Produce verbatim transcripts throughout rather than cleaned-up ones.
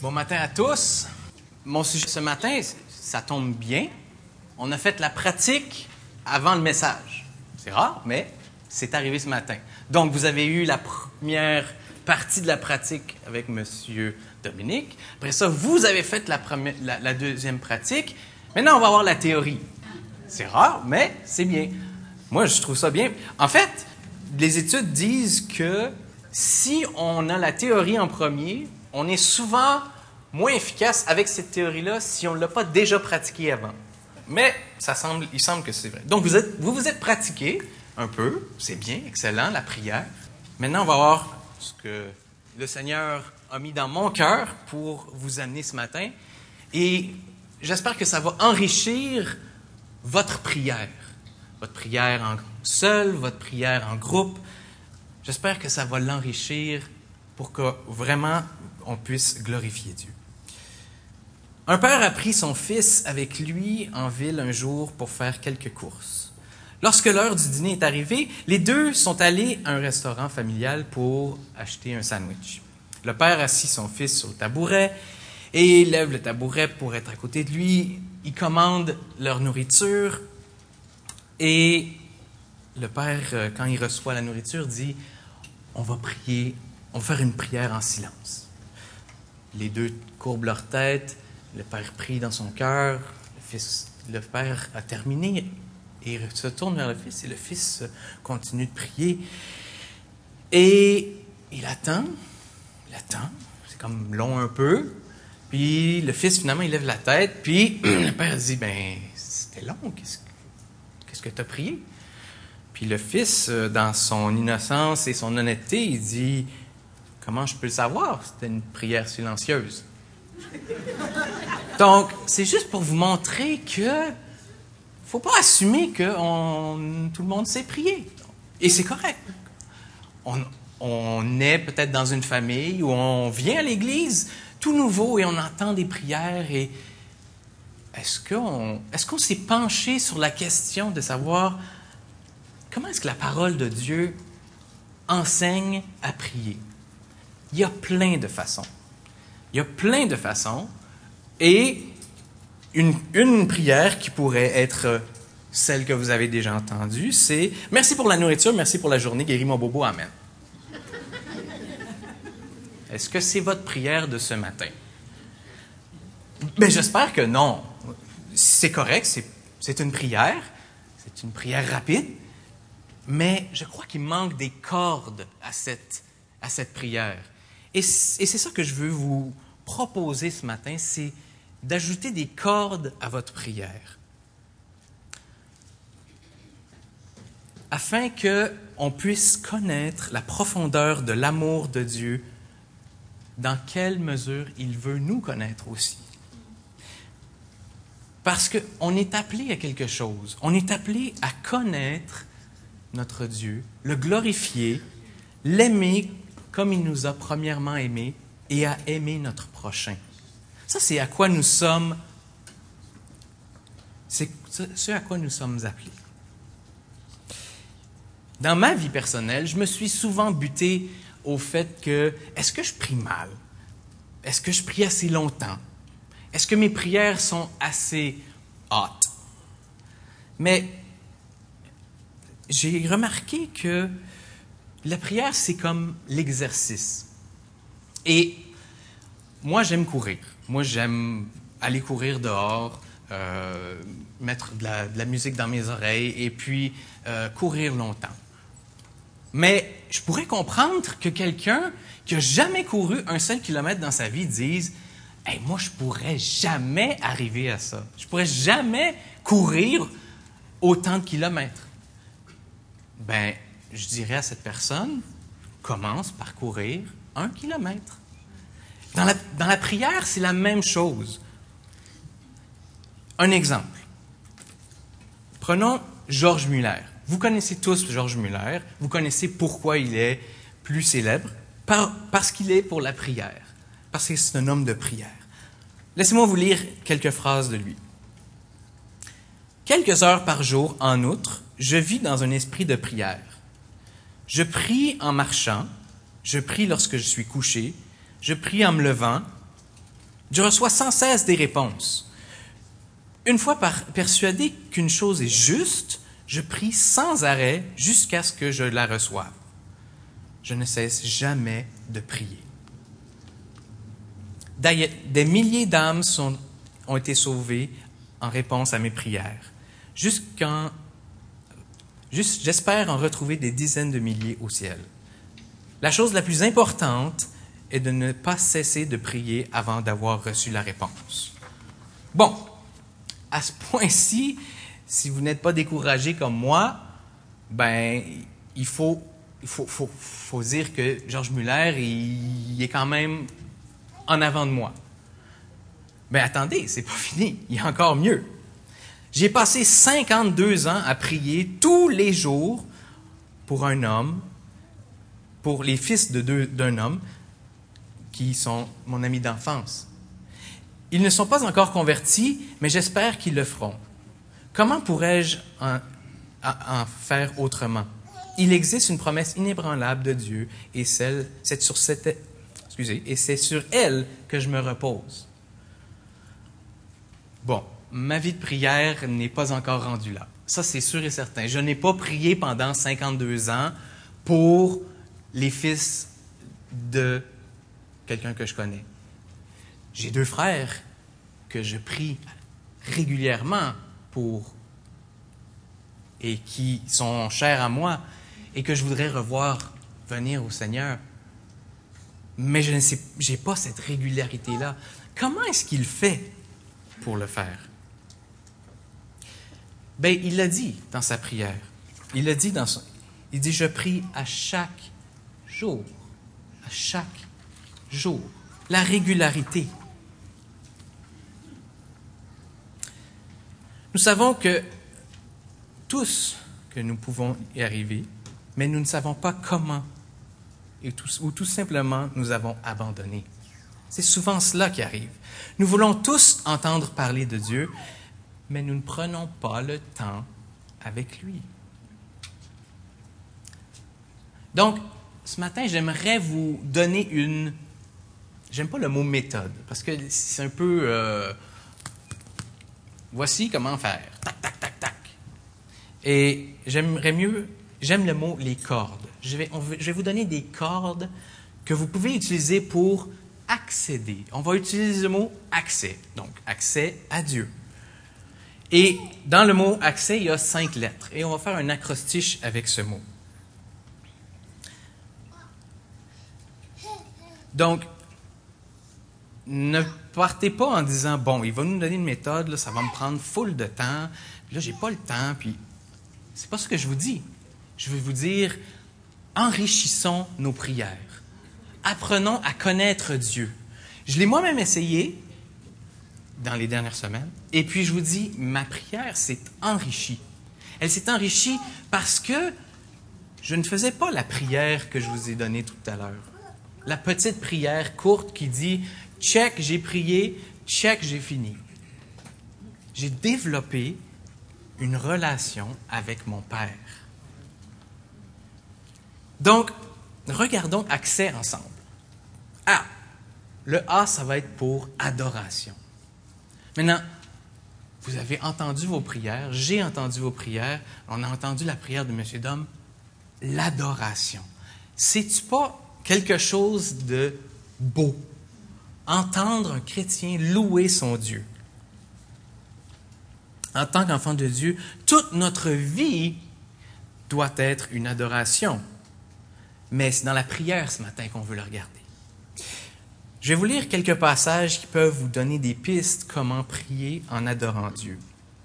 Bon matin à tous. Mon sujet ce matin, ça tombe bien. On a fait la pratique avant le message. C'est rare, mais c'est arrivé ce matin. Donc, vous avez eu la première partie de la pratique avec M. Dominique. Après ça, vous avez fait la, première, la, la deuxième pratique. Maintenant, on va voir la théorie. C'est rare, mais c'est bien. Moi, je trouve ça bien. En fait, les études disent que si on a la théorie en premier, on est souvent moins efficace avec cette théorie-là si on ne l'a pas déjà pratiquée avant. Mais ça semble, il semble que c'est vrai. Donc, vous êtes, vous vous êtes pratiqué un peu. C'est bien, excellent, la prière. Maintenant, on va voir ce que le Seigneur a mis dans mon cœur pour vous amener ce matin. Et j'espère que ça va enrichir votre prière. Votre prière en seul, votre prière en groupe. J'espère que ça va l'enrichir pour que vraiment on puisse glorifier Dieu. Un père a pris son fils avec lui en ville un jour pour faire quelques courses. Lorsque l'heure du dîner est arrivée, les deux sont allés à un restaurant familial pour acheter un sandwich. Le père assit son fils sur le tabouret et lève le tabouret pour être à côté de lui. Il commande leur nourriture et le père, quand il reçoit la nourriture, dit « On va prier, on va faire une prière en silence. » Les deux courbent leur tête. Le père prie dans son cœur. Le, fils, le père a terminé et il se tourne vers le fils et le fils continue de prier. Et il attend, il attend. C'est comme long un peu. Puis le fils, finalement, il lève la tête. Puis le père dit, ben c'était long. Qu'est-ce, qu'est-ce que tu as prié? Puis le fils, dans son innocence et son honnêteté, il dit, comment je peux le savoir? C'était une prière silencieuse. Donc, c'est juste pour vous montrer que faut pas assumer que on, tout le monde sait prier. Et c'est correct. On, on est peut-être dans une famille où on vient à l'église tout nouveau et on entend des prières. Et est-ce qu'on, est-ce qu'on s'est penché sur la question de savoir comment est-ce que la parole de Dieu enseigne à prier? Il y a plein de façons. Il y a plein de façons. Et une, une prière qui pourrait être celle que vous avez déjà entendue, c'est « Merci pour la nourriture, merci pour la journée, guéris mon bobo, amen. » Est-ce que c'est votre prière de ce matin? Bien, j'espère que non. C'est correct, c'est, c'est une prière. C'est une prière rapide. Mais je crois qu'il manque des cordes à cette, à cette prière. Et, et c'est ça que je veux vous proposer ce matin, c'est d'ajouter des cordes à votre prière. Afin qu'on puisse connaître la profondeur de l'amour de Dieu, dans quelle mesure il veut nous connaître aussi. Parce qu'on est appelé à quelque chose. On est appelé à connaître notre Dieu, le glorifier, l'aimer comme il nous a premièrement aimés et à aimer notre prochain. Ça, c'est à quoi nous sommes, c'est ce à quoi nous sommes appelés. Dans ma vie personnelle, je me suis souvent buté au fait que, est-ce que je prie mal? Est-ce que je prie assez longtemps? Est-ce que mes prières sont assez hautes? Mais j'ai remarqué que la prière, c'est comme l'exercice. Et moi, j'aime courir. Moi, j'aime aller courir dehors, euh, mettre de la, de la musique dans mes oreilles et puis euh, courir longtemps. Mais je pourrais comprendre que quelqu'un qui n'a jamais couru un seul kilomètre dans sa vie dise « Hey, moi, je ne pourrais jamais arriver à ça. Je ne pourrais jamais courir autant de kilomètres. » Ben, je dirais à cette personne, commence par courir un kilomètre. Dans la, dans la prière, c'est la même chose. Un exemple. Prenons Georges Muller. Vous connaissez tous Georges Muller. Vous connaissez pourquoi il est plus célèbre. Par, parce qu'il est pour la prière. Parce que c'est un homme de prière. Laissez-moi vous lire quelques phrases de lui. Quelques heures par jour, en outre, je vis dans un esprit de prière. Je prie en marchant, je prie lorsque je suis couché, je prie en me levant, Je reçois sans cesse des réponses. Une fois par- persuadé qu'une chose est juste, je prie sans arrêt jusqu'à ce que je la reçoive. Je ne cesse jamais de prier. D'ailleurs, des milliers d'âmes sont, ont été sauvées en réponse à mes prières. Jusqu'en, juste, j'espère en retrouver des dizaines de milliers au ciel. La chose la plus importante est de ne pas cesser de prier avant d'avoir reçu la réponse. Bon, à ce point-ci, si vous n'êtes pas découragé comme moi, ben, il faut, il faut, faut, faut dire que Georges Muller, il, il est quand même en avant de moi. Mais attendez, c'est pas fini, il y a encore mieux. J'ai passé cinquante-deux ans à prier tous les jours pour un homme, pour les fils de deux, d'un homme, qui sont mon ami d'enfance. Ils ne sont pas encore convertis, mais j'espère qu'ils le feront. Comment pourrais-je en, en faire autrement? Il existe une promesse inébranlable de Dieu, et celle, c'est sur cette, excusez, et c'est sur elle que je me repose. Bon, ma vie de prière n'est pas encore rendue là. Ça, c'est sûr et certain. Je n'ai pas prié pendant cinquante-deux ans pour les fils de quelqu'un que je connais. J'ai deux frères que je prie régulièrement pour et qui sont chers à moi et que je voudrais revoir venir au Seigneur. Mais je ne sais, j'ai pas cette régularité-là. Comment est-ce qu'il fait pour le faire? Ben, il l'a dit dans sa prière. Il l'a dit dans son... Il dit, je prie à chaque jour. À chaque jour. La régularité. Nous savons que tous que nous pouvons y arriver, mais nous ne savons pas comment, et tout, ou tout simplement nous avons abandonné. C'est souvent cela qui arrive. Nous voulons tous entendre parler de Dieu, mais nous ne prenons pas le temps avec lui. Donc, ce matin, j'aimerais vous donner une... J'aime pas le mot méthode, parce que c'est un peu... Euh, voici comment faire. Tac, tac, tac, tac. Et j'aimerais mieux... J'aime le mot les cordes. Je vais, on, je vais vous donner des cordes que vous pouvez utiliser pour accéder. On va utiliser le mot accès. Donc, accès à Dieu. Et dans le mot accès, il y a cinq lettres. Et on va faire un acrostiche avec ce mot. Donc, ne partez pas en disant, bon, il va nous donner une méthode, là, ça va me prendre full de temps, puis là, j'ai pas le temps, puis c'est pas ce que je vous dis. Je vais vous dire, enrichissons nos prières. Apprenons à connaître Dieu. Je l'ai moi-même essayé dans les dernières semaines, et puis je vous dis, ma prière s'est enrichie. Elle s'est enrichie parce que je ne faisais pas la prière que je vous ai donnée tout à l'heure. La petite prière courte qui dit « check, j'ai prié, check, j'ai fini ». J'ai développé une relation avec mon Père. Donc, regardons accès ensemble. A. Le A, ça va être pour adoration. Maintenant, vous avez entendu vos prières, j'ai entendu vos prières, on a entendu la prière de M. Dom, l'adoration. C'est-tu pas quelque chose de beau? Entendre un chrétien louer son Dieu. En tant qu'enfant de Dieu, toute notre vie doit être une adoration. Mais c'est dans la prière ce matin qu'on veut le regarder. Je vais vous lire quelques passages qui peuvent vous donner des pistes comment prier en adorant Dieu.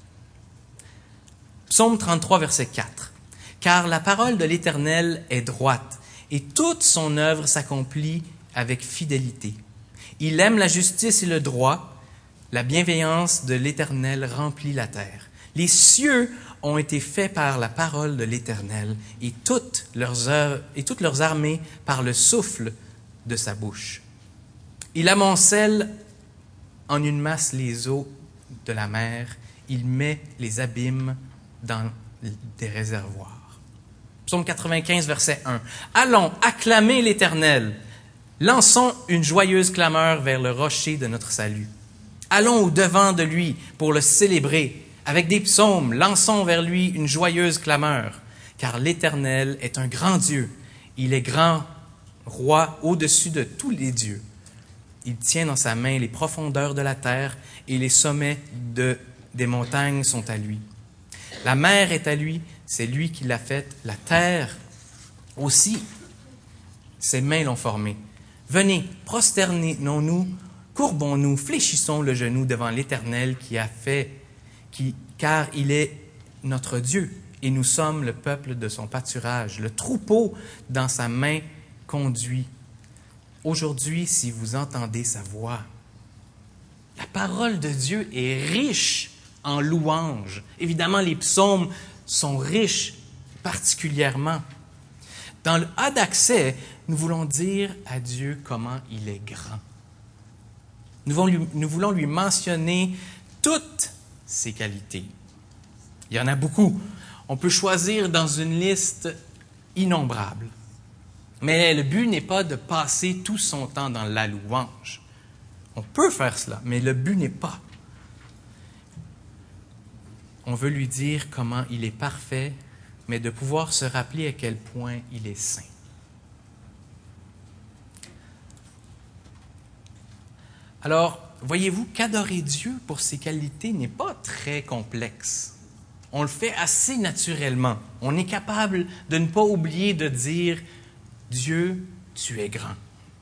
Psaume trente-trois, verset quatre. « Car la parole de l'Éternel est droite, et toute son œuvre s'accomplit avec fidélité. Il aime la justice et le droit. La bienveillance de l'Éternel remplit la terre. Les cieux ont été faits par la parole de l'Éternel, et toutes leurs œuvres, et toutes leurs armées par le souffle de sa bouche. Il amoncelle en une masse les eaux de la mer. Il met les abîmes dans des réservoirs. » Psaume quatre-vingt-quinze, verset un. « Allons, acclamer l'Éternel. Lançons une joyeuse clameur vers le rocher de notre salut. Allons au-devant de lui pour le célébrer. Avec des psaumes, lançons vers lui une joyeuse clameur. Car l'Éternel est un grand Dieu. Il est grand roi au-dessus de tous les dieux. Il tient dans sa main les profondeurs de la terre et les sommets de, des montagnes sont à lui. La mer est à lui, c'est lui qui l'a faite. La terre aussi, ses mains l'ont formée. Venez, prosternons-nous, courbons-nous, fléchissons le genou devant l'Éternel qui a fait, qui, car il est notre Dieu et nous sommes le peuple de son pâturage. Le troupeau dans sa main conduit. Aujourd'hui, si vous entendez sa voix, la parole de Dieu est riche en louanges. Évidemment, les psaumes sont riches particulièrement. Dans le A d'accès, nous voulons dire à Dieu comment il est grand. Nous voulons lui, nous voulons lui mentionner toutes ses qualités. Il y en a beaucoup. On peut choisir dans une liste innombrable. Mais le but n'est pas de passer tout son temps dans la louange. On peut faire cela, mais le but n'est pas. On veut lui dire comment il est parfait, mais de pouvoir se rappeler à quel point il est saint. Alors, voyez-vous qu'adorer Dieu pour ses qualités n'est pas très complexe. On le fait assez naturellement. On est capable de ne pas oublier de dire « Dieu, tu es grand ».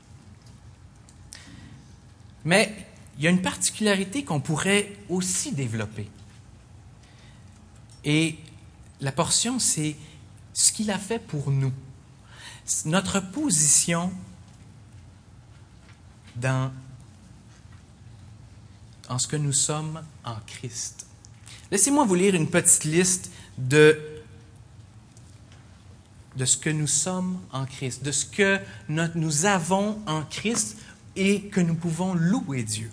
Mais il y a une particularité qu'on pourrait aussi développer. Et la portion, c'est ce qu'il a fait pour nous. Notre position dans en ce que nous sommes en Christ. Laissez-moi vous lire une petite liste de, de ce que nous sommes en Christ, de ce que notre, nous avons en Christ et que nous pouvons louer Dieu.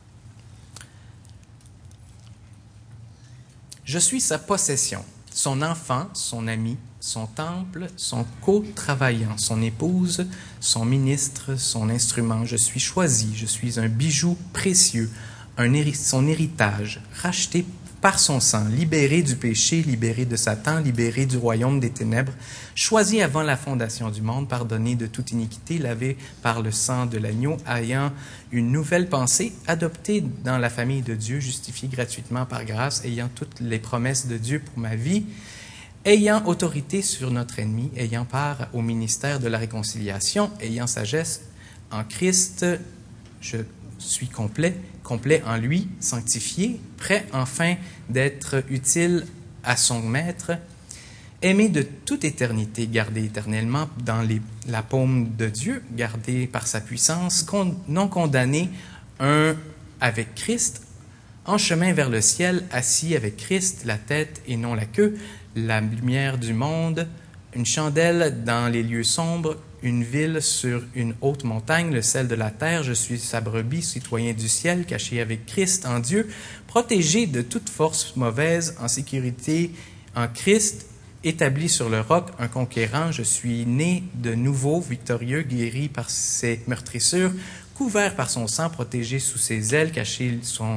Je suis sa possession, son enfant, son ami, son temple, son co-travaillant, son épouse, son ministre, son instrument. Je suis choisi, je suis un bijou précieux, un héri- son héritage, racheté par son sang, libéré du péché, libéré de Satan, libéré du royaume des ténèbres, choisi avant la fondation du monde, pardonné de toute iniquité, lavé par le sang de l'agneau, ayant une nouvelle pensée, adopté dans la famille de Dieu, justifié gratuitement par grâce, ayant toutes les promesses de Dieu pour ma vie, ayant autorité sur notre ennemi, ayant part au ministère de la réconciliation, ayant sagesse en Christ, je suis complet, complet en lui, sanctifié, prêt enfin d'être utile à son maître, aimé de toute éternité, gardé éternellement dans les, la paume de Dieu, gardé par sa puissance, con, non condamné, un avec Christ, en chemin vers le ciel, assis avec Christ, la tête et non la queue, la lumière du monde, une chandelle dans les lieux sombres, une ville sur une haute montagne, le sel de la terre, je suis sa brebis, citoyen du ciel, caché avec Christ en Dieu, protégé de toute force mauvaise, en sécurité en Christ, établi sur le roc, un conquérant, je suis né de nouveau, victorieux, guéri par ses meurtrissures, couvert par son sang, protégé sous ses ailes, caché son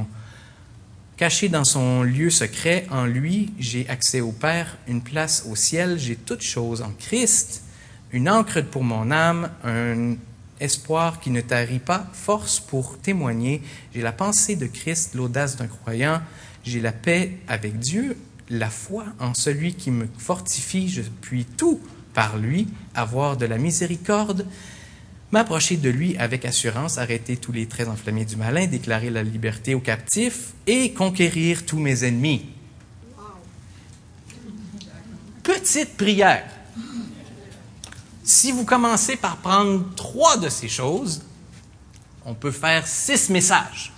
Caché dans son lieu secret, en lui, j'ai accès au Père, une place au ciel, j'ai toutes choses en Christ, une ancre pour mon âme, un espoir qui ne tarit pas, force pour témoigner, j'ai la pensée de Christ, l'audace d'un croyant, j'ai la paix avec Dieu, la foi en celui qui me fortifie, je puis tout par lui, avoir de la miséricorde, m'approcher de lui avec assurance, arrêter tous les traits enflammés du malin, déclarer la liberté aux captifs et conquérir tous mes ennemis. Wow. Petite prière. Si vous commencez par prendre trois de ces choses, on peut faire six messages.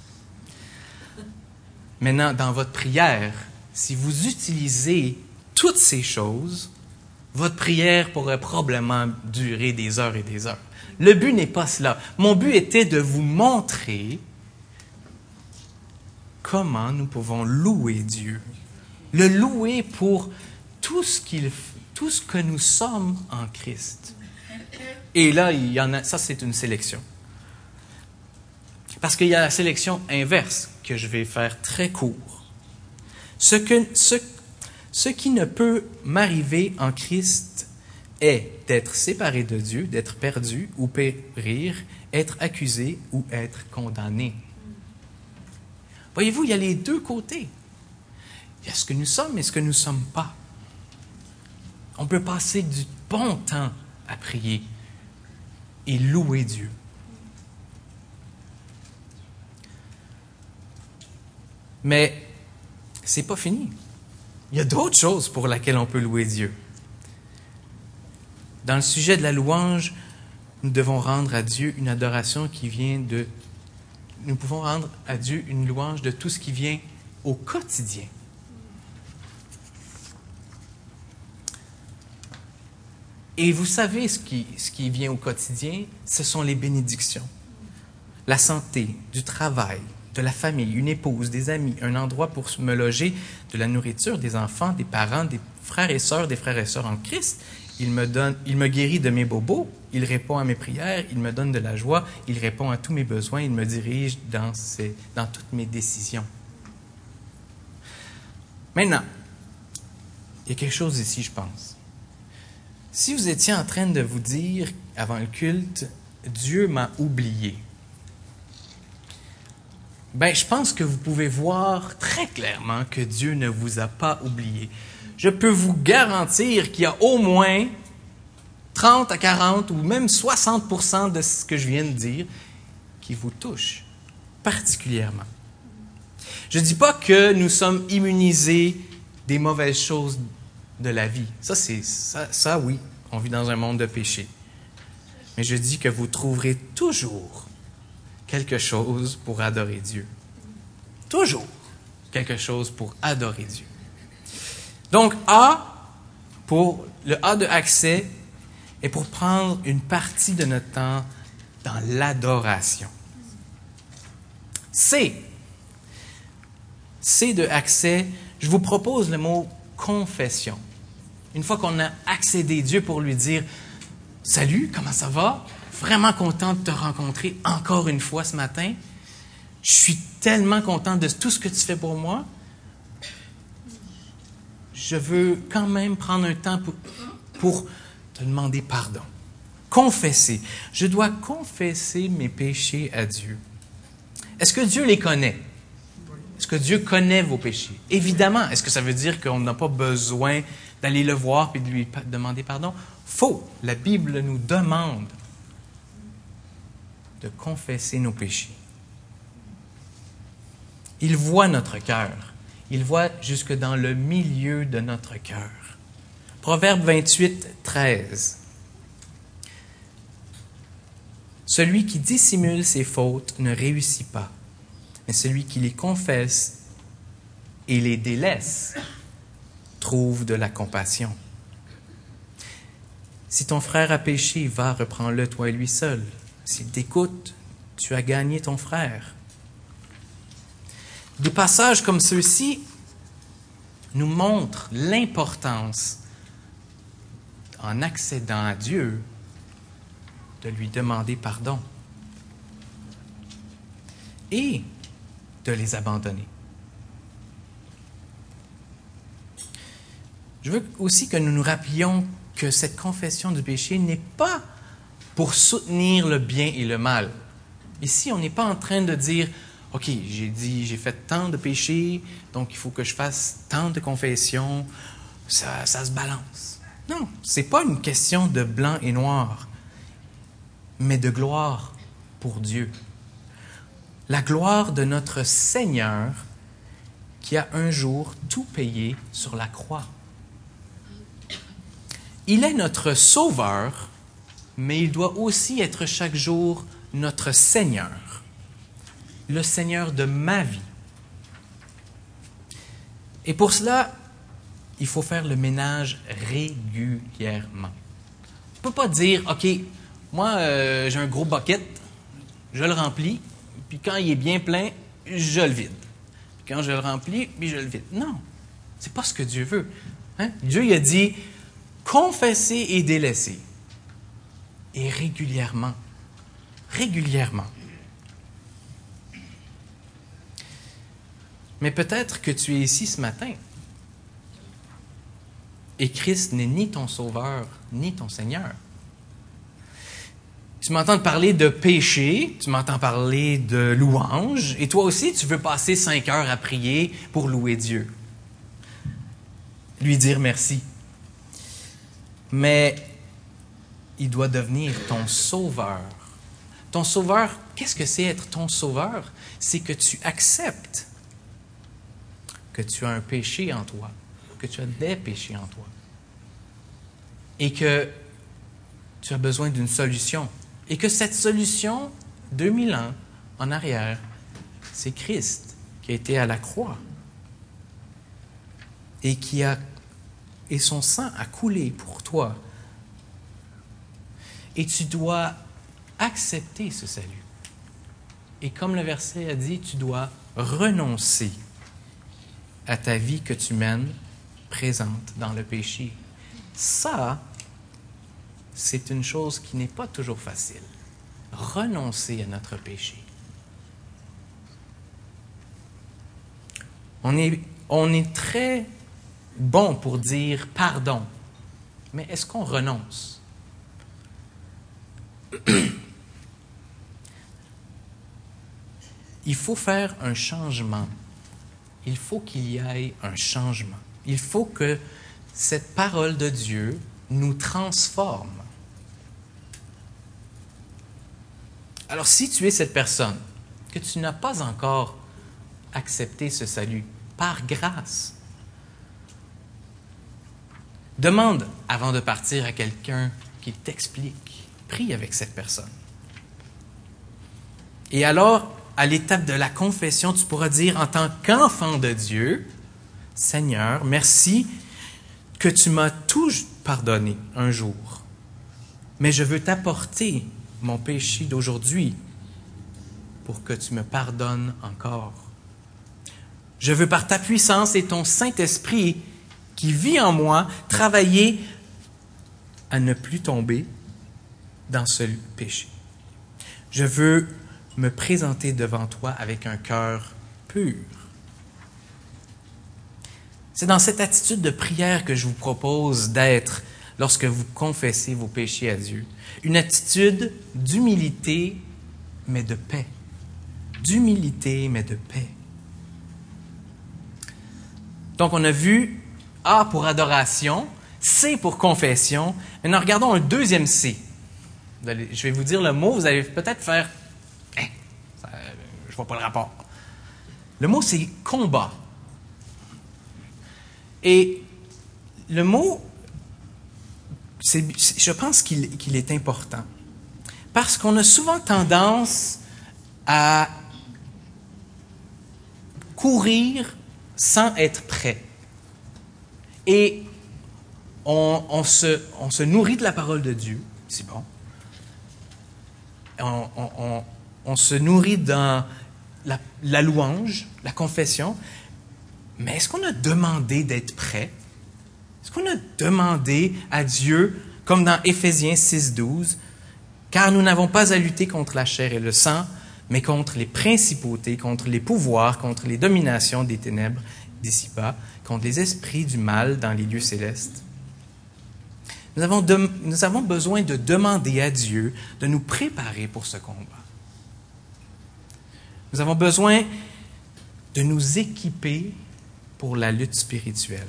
Maintenant, dans votre prière, si vous utilisez toutes ces choses, votre prière pourrait probablement durer des heures et des heures. Le but n'est pas cela. Mon but était de vous montrer comment nous pouvons louer Dieu. Le louer pour tout ce qu'il, tout ce que nous sommes en Christ. Et là, il y en a, ça c'est une sélection. Parce qu'il y a la sélection inverse que je vais faire très court. Ce, que, ce, ce qui ne peut m'arriver en Christ est d'être séparé de Dieu, d'être perdu ou périr, être accusé ou être condamné. Voyez-vous, il y a les deux côtés. Il y a ce que nous sommes et ce que nous ne sommes pas. On peut passer du bon temps à prier et louer Dieu. Mais ce n'est pas fini. Il y a d'autres choses pour lesquelles on peut louer Dieu. Dans le sujet de la louange, nous devons rendre à Dieu une adoration qui vient de... Nous pouvons rendre à Dieu une louange de tout ce qui vient au quotidien. Et vous savez ce qui, ce qui vient au quotidien, ce sont les bénédictions. La santé, du travail, de la famille, une épouse, des amis, un endroit pour me loger, de la nourriture, des enfants, des parents, des frères et sœurs, des frères et sœurs en Christ. Il me donne, il me guérit de mes bobos, il répond à mes prières, il me donne de la joie, il répond à tous mes besoins, il me dirige dans, ses, dans toutes mes décisions. Maintenant, il y a quelque chose ici, je pense. Si vous étiez en train de vous dire, avant le culte, « Dieu m'a oublié », ben, je pense que vous pouvez voir très clairement que Dieu ne vous a pas oublié. Je peux vous garantir qu'il y a au moins trente à quarante ou même soixante pour cent de ce que je viens de dire qui vous touche particulièrement. Je ne dis pas que nous sommes immunisés des mauvaises choses de la vie. Ça, c'est, ça, ça, oui, on vit dans un monde de péché. Mais je dis que vous trouverez toujours quelque chose pour adorer Dieu. Toujours quelque chose pour adorer Dieu. Donc, A, pour le A de accès, est pour prendre une partie de notre temps dans l'adoration. C, C de accès, je vous propose le mot confession. Une fois qu'on a accédé à Dieu pour lui dire « Salut, comment ça va? Vraiment content de te rencontrer encore une fois ce matin. Je suis tellement content de tout ce que tu fais pour moi. Je veux quand même prendre un temps pour, pour te demander pardon. » Confesser. Je dois confesser mes péchés à Dieu. Est-ce que Dieu les connaît? Est-ce que Dieu connaît vos péchés? Évidemment. Est-ce que ça veut dire qu'on n'a pas besoin d'aller le voir et de lui demander pardon? Faux. La Bible nous demande de confesser nos péchés. Il voit notre cœur. Il voit jusque dans le milieu de notre cœur. Proverbe vingt-huit, treize. Celui qui dissimule ses fautes ne réussit pas, mais celui qui les confesse et les délaisse trouve de la compassion. Si ton frère a péché, va, reprends-le toi et lui seul. S'il t'écoute, tu as gagné ton frère. Des passages comme ceux-ci nous montrent l'importance, en accédant à Dieu, de lui demander pardon et de les abandonner. Je veux aussi que nous nous rappelions que cette confession du péché n'est pas pour soutenir le bien et le mal. Ici, on n'est pas en train de dire « OK, j'ai dit, j'ai fait tant de péchés, donc il faut que je fasse tant de confessions, ça, ça se balance. » Non, ce n'est pas une question de blanc et noir, mais de gloire pour Dieu. La gloire de notre Seigneur qui a un jour tout payé sur la croix. Il est notre Sauveur, mais il doit aussi être chaque jour notre Seigneur, le Seigneur de ma vie. Et pour cela, il faut faire le ménage régulièrement. On ne peut pas dire, OK, moi, euh, j'ai un gros bucket, je le remplis, puis quand il est bien plein, je le vide. Puis quand je le remplis, puis je le vide. Non, c'est pas ce que Dieu veut. Hein? Dieu il a dit, confessez et délaissez. et régulièrement. Régulièrement. Mais peut-être que tu es ici ce matin et Christ n'est ni ton sauveur, ni ton Seigneur. Tu m'entends parler de péché, tu m'entends parler de louange, et toi aussi, tu veux passer cinq heures à prier pour louer Dieu. Lui dire merci. Mais il doit devenir ton sauveur. Ton sauveur, qu'est-ce que c'est être ton sauveur? C'est que tu acceptes que tu as un péché en toi, que tu as des péchés en toi, et que tu as besoin d'une solution. Et que cette solution, deux mille ans en arrière, c'est Christ qui a été à la croix et qui a et son sang a coulé pour toi. Et tu dois accepter ce salut. Et comme le verset a dit, tu dois renoncer à ta vie que tu mènes présente dans le péché. Ça, c'est une chose qui n'est pas toujours facile. Renoncer à notre péché. On est, on est très bon pour dire pardon, mais est-ce qu'on renonce? Il faut faire un changement. Il faut qu'il y ait un changement. Il faut que cette parole de Dieu nous transforme. Alors, si tu es cette personne, que tu n'as pas encore accepté ce salut par grâce, demande avant de partir à quelqu'un qui t'explique. Prie avec cette personne. Et alors, à l'étape de la confession, tu pourras dire en tant qu'enfant de Dieu, « Seigneur, merci que tu m'as tout pardonné un jour, mais je veux t'apporter mon péché d'aujourd'hui pour que tu me pardonnes encore. Je veux par ta puissance et ton Saint-Esprit qui vit en moi travailler à ne plus tomber dans ce péché. Je veux me présenter devant toi avec un cœur pur. » C'est dans cette attitude de prière que je vous propose d'être lorsque vous confessez vos péchés à Dieu. Une attitude d'humilité, mais de paix. D'humilité, mais de paix. Donc, on a vu A pour adoration, C pour confession. Maintenant, regardons un deuxième C. Je vais vous dire le mot, vous allez peut-être faire hein, ça, je ne vois pas le rapport. Le mot, c'est combat. Et le mot, c'est, je pense qu'il, qu'il est important. Parce qu'on a souvent tendance à courir sans être prêt. Et on, on, se, on se nourrit de la parole de Dieu, c'est bon. On, on, on, on se nourrit dans la, la louange, la confession, mais est-ce qu'on a demandé d'être prêt? Est-ce qu'on a demandé à Dieu, comme dans Éphésiens six douze, « Car nous n'avons pas à lutter contre la chair et le sang, mais contre les principautés, contre les pouvoirs, contre les dominations des ténèbres d'ici-bas, contre les esprits du mal dans les lieux célestes. » Nous avons, de, nous avons besoin de demander à Dieu de nous préparer pour ce combat. Nous avons besoin de nous équiper pour la lutte spirituelle.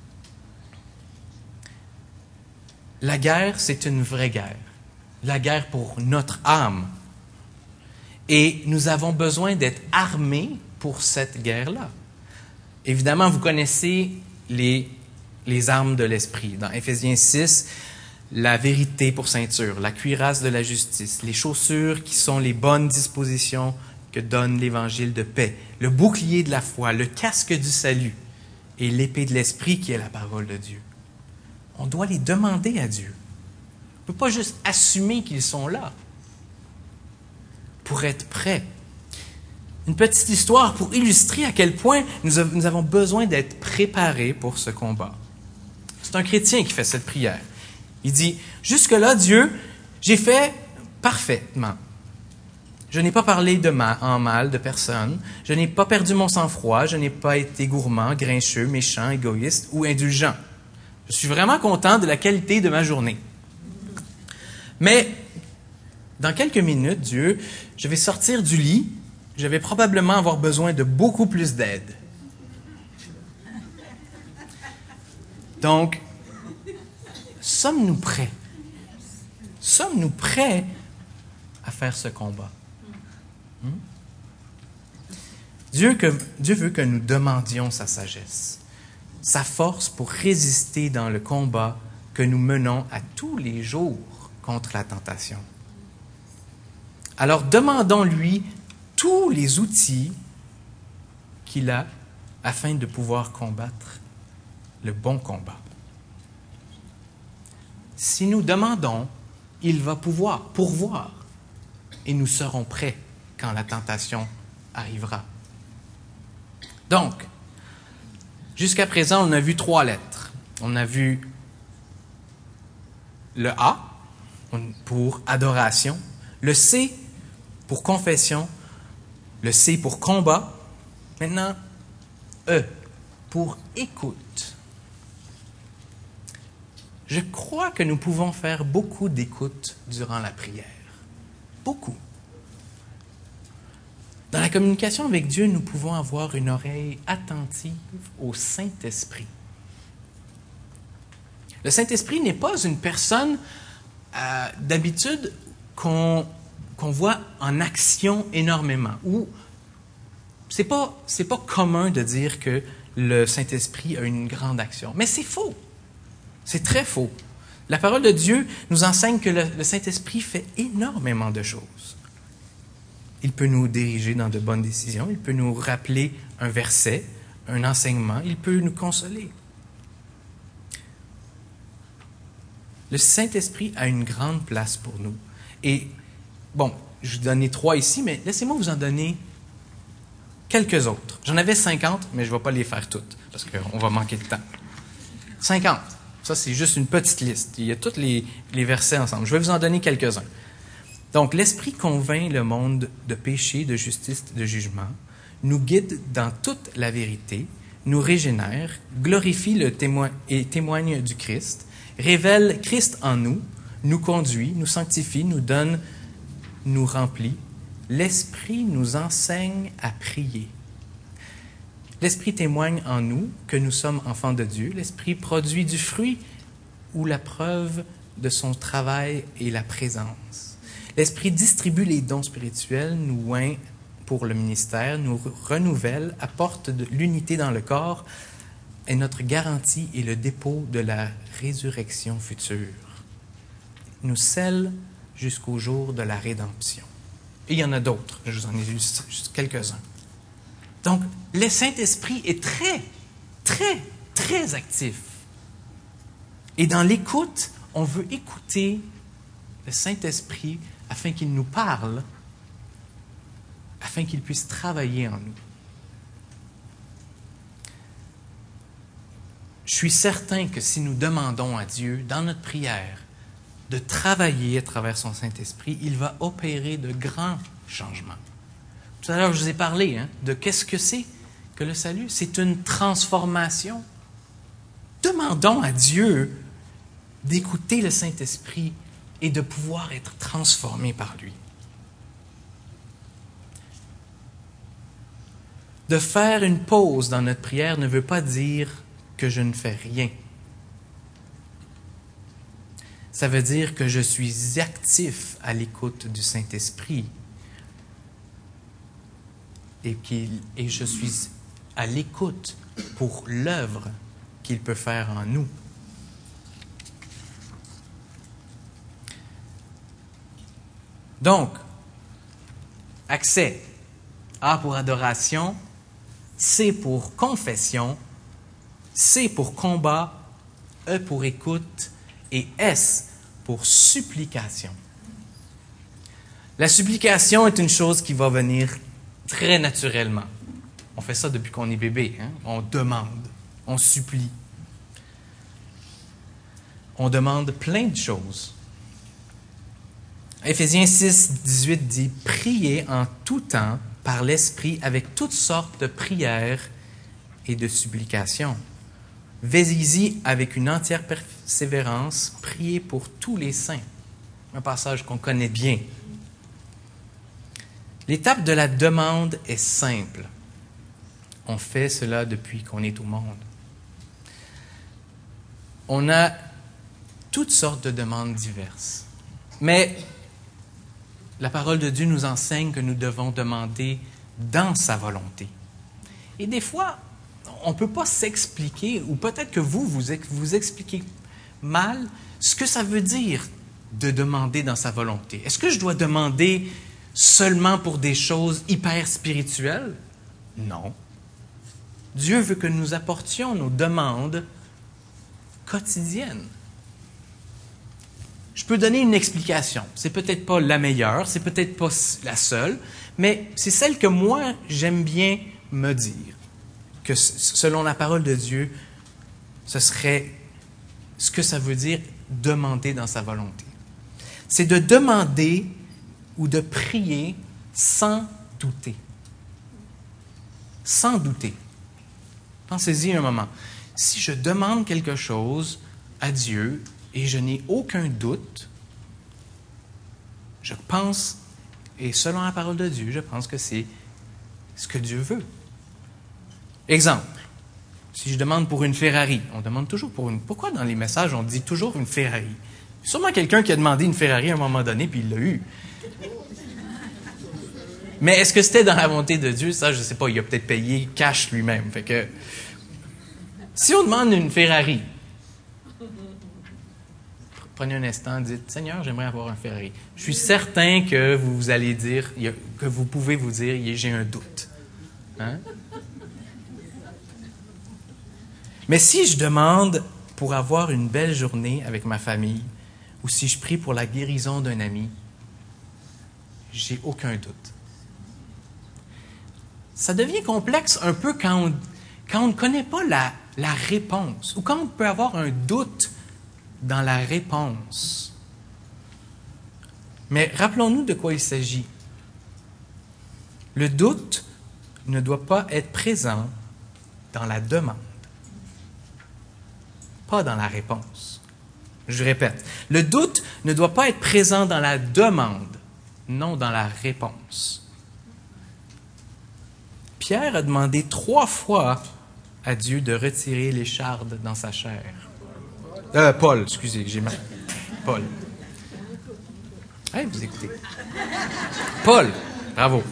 La guerre, c'est une vraie guerre. La guerre pour notre âme. Et nous avons besoin d'être armés pour cette guerre-là. Évidemment, vous connaissez les, les armes de l'esprit. Dans Éphésiens six, la vérité pour ceinture, la cuirasse de la justice, les chaussures qui sont les bonnes dispositions que donne l'évangile de paix, le bouclier de la foi, le casque du salut et l'épée de l'esprit qui est la parole de Dieu. On doit les demander à Dieu. On ne peut pas juste assumer qu'ils sont là pour être prêts. Une petite histoire pour illustrer à quel point nous avons besoin d'être préparés pour ce combat. C'est un chrétien qui fait cette prière. Il dit, « Jusque-là, Dieu, J'ai fait parfaitement. Je n'ai pas parlé de mal, en mal de personne. Je n'ai pas perdu mon sang-froid. Je n'ai pas été gourmand, grincheux, méchant, égoïste ou indulgent. Je suis vraiment content de la qualité de ma journée. Mais dans quelques minutes, Dieu, je vais sortir du lit. Je vais probablement avoir besoin de beaucoup plus d'aide. Donc, sommes-nous prêts? Sommes-nous prêts à faire ce combat? Hmm? Dieu, que, Dieu veut que nous demandions sa sagesse, sa force pour résister dans le combat que nous menons à tous les jours contre la tentation. Alors demandons-lui tous les outils qu'il a afin de pouvoir combattre le bon combat. Si nous demandons, il va pouvoir pourvoir et nous serons prêts quand la tentation arrivera. Donc, jusqu'à présent, on a vu trois lettres. On a vu le A pour adoration, le C pour confession, le C pour combat, maintenant E pour écoute. Je crois que nous pouvons faire beaucoup d'écoute durant la prière. Beaucoup. Dans la communication avec Dieu, nous pouvons avoir une oreille attentive au Saint-Esprit. Le Saint-Esprit n'est pas une personne euh, d'habitude qu'on, qu'on voit en action énormément. Ou c'est pas, c'est pas commun de dire que le Saint-Esprit a une grande action. Mais c'est faux. C'est très faux. La parole de Dieu nous enseigne que le, le Saint-Esprit fait énormément de choses. Il peut nous diriger dans de bonnes décisions, il peut nous rappeler un verset, un enseignement, il peut nous consoler. Le Saint-Esprit a une grande place pour nous. Et, bon, je vous donne trois ici, mais laissez-moi vous en donner quelques autres. J'en avais cinquante, mais je ne vais pas les faire toutes, parce qu'on va manquer de temps. cinquante. Ça, c'est juste une petite liste. Il y a tous les, les versets ensemble. Je vais vous en donner quelques-uns. Donc, l'Esprit convainc le monde de péché, de justice, de jugement, nous guide dans toute la vérité, nous régénère, glorifie le témoin et témoigne du Christ, révèle Christ en nous, nous conduit, nous sanctifie, nous donne, nous remplit. L'Esprit nous enseigne à prier. L'Esprit témoigne en nous que nous sommes enfants de Dieu. L'Esprit produit du fruit ou la preuve de son travail et la présence. L'Esprit distribue les dons spirituels, nous oint pour le ministère, nous renouvelle, apporte de l'unité dans le corps, est notre garantie et le dépôt de la résurrection future. Nous scelle jusqu'au jour de la rédemption. Et il y en a d'autres, je vous en ai juste, juste quelques-uns. Donc, le Saint-Esprit est très, très, très actif. Et dans l'écoute, on veut écouter le Saint-Esprit afin qu'il nous parle, afin qu'il puisse travailler en nous. Je suis certain que si nous demandons à Dieu, dans notre prière, de travailler à travers son Saint-Esprit, il va opérer de grands changements. Tout à l'heure, je vous ai parlé hein, de qu'est-ce que c'est que le salut. C'est une transformation. Demandons à Dieu d'écouter le Saint-Esprit et de pouvoir être transformés par lui. De faire une pause dans notre prière ne veut pas dire que je ne fais rien. Ça veut dire que je suis actif à l'écoute du Saint-Esprit et, qu'il, et je suis à l'écoute pour l'œuvre qu'il peut faire en nous. Donc, accès. A pour adoration, C pour confession, C pour combat, E pour écoute et S pour supplication. La supplication est une chose qui va venir très naturellement. On fait ça depuis qu'on est bébé. Hein? On demande, on supplie. On demande plein de choses. Éphésiens six, dix-huit dit « Priez en tout temps par l'Esprit avec toutes sortes de prières et de supplications. Veillez-y avec une entière persévérance, priez pour tous les saints. » Un passage qu'on connaît bien. L'étape de la demande est simple. On fait cela depuis qu'on est au monde. On a toutes sortes de demandes diverses. Mais la parole de Dieu nous enseigne que nous devons demander dans sa volonté. Et des fois, on ne peut pas s'expliquer, ou peut-être que vous, vous vous expliquez mal ce que ça veut dire de demander dans sa volonté. Est-ce que je dois demander seulement pour des choses hyper spirituelles? Non. Dieu veut que nous apportions nos demandes quotidiennes. Je peux donner une explication. C'est peut-être pas la meilleure, c'est peut-être pas la seule, mais c'est celle que moi, j'aime bien me dire. Que selon la parole de Dieu, ce serait ce que ça veut dire demander dans sa volonté. C'est de demander ou de prier sans douter. Sans douter. Pensez-y un moment. Si je demande quelque chose à Dieu et je n'ai aucun doute, je pense, et selon la parole de Dieu, je pense que c'est ce que Dieu veut. Exemple, si je demande pour une Ferrari, on demande toujours pour une... Pourquoi dans les messages on dit toujours une Ferrari? Il y a sûrement quelqu'un qui a demandé une Ferrari à un moment donné, puis il l'a eu. Mais est-ce que c'était dans la volonté de Dieu? Ça, je ne sais pas. Il a peut-être payé cash lui-même. Fait que, si on demande une Ferrari, prenez un instant, dites « Seigneur, j'aimerais avoir un Ferrari. » Je suis certain que vous allez dire, que vous pouvez vous dire « J'ai un doute. Hein? » Mais si je demande pour avoir une belle journée avec ma famille, ou si je prie pour la guérison d'un ami, j'ai aucun doute. Ça devient complexe un peu quand on, quand on ne connaît pas la, la réponse, ou quand on peut avoir un doute dans la réponse. Mais rappelons-nous de quoi il s'agit. Le doute ne doit pas être présent dans la demande, pas dans la réponse. Je répète, le doute ne doit pas être présent dans la demande, non dans la réponse. Pierre a demandé trois fois à Dieu de retirer l'écharde dans sa chair. Euh, Paul, excusez, j'ai mal. Paul. Hey, vous écoutez. Paul, bravo.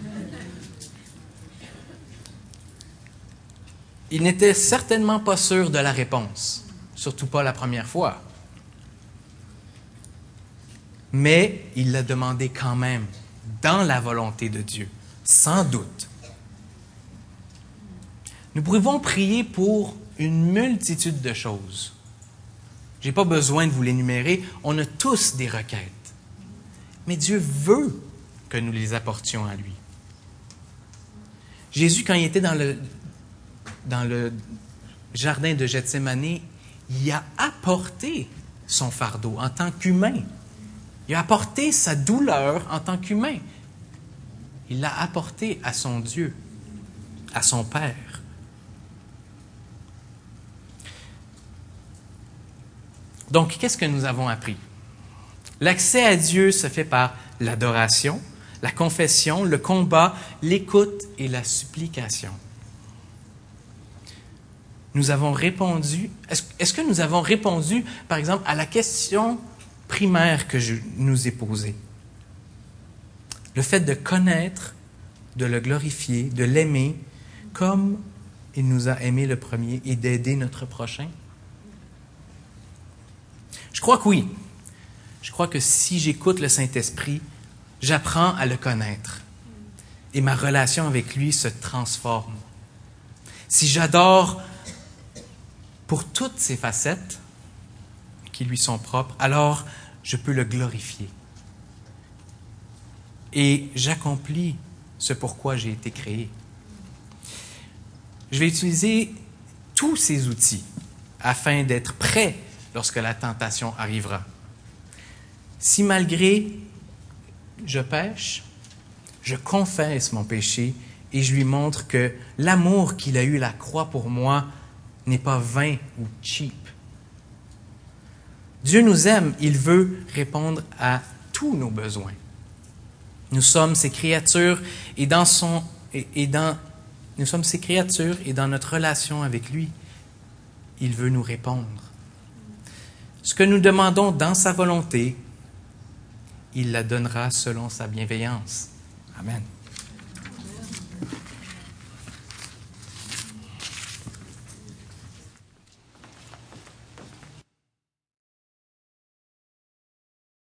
Il n'était certainement pas sûr de la réponse, surtout pas la première fois. Mais il l'a demandé quand même, dans la volonté de Dieu, sans doute. Nous pouvons prier pour une multitude de choses. Je n'ai pas besoin de vous l'énumérer, on a tous des requêtes. Mais Dieu veut que nous les apportions à lui. Jésus, quand il était dans le, dans le jardin de Gethsémani, il a apporté son fardeau en tant qu'humain. Il a apporté sa douleur en tant qu'humain. Il l'a apporté à son Dieu, à son Père. Donc, qu'est-ce que nous avons appris? L'accès à Dieu se fait par l'adoration, la confession, le combat, l'écoute et la supplication. Nous avons répondu, est-ce, est-ce que nous avons répondu, par exemple, à la question primaire que je nous ai posée? Le fait de connaître, de le glorifier, de l'aimer comme il nous a aimé le premier et d'aider notre prochain? Je crois que oui. Je crois que si j'écoute le Saint-Esprit, j'apprends à le connaître et ma relation avec lui se transforme. Si j'adore pour toutes ses facettes qui lui sont propres, alors je peux le glorifier. Et j'accomplis ce pourquoi j'ai été créé. Je vais utiliser tous ces outils afin d'être prêt lorsque la tentation arrivera. Si malgré je pêche, je confesse mon péché et je lui montre que l'amour qu'il a eu à la croix pour moi n'est pas vain ou cheap. Dieu nous aime, il veut répondre à tous nos besoins. Nous sommes ses créatures et dans son et, et dans nous sommes ses créatures et dans notre relation avec lui, il veut nous répondre. Ce que nous demandons dans sa volonté, il la donnera selon sa bienveillance. Amen.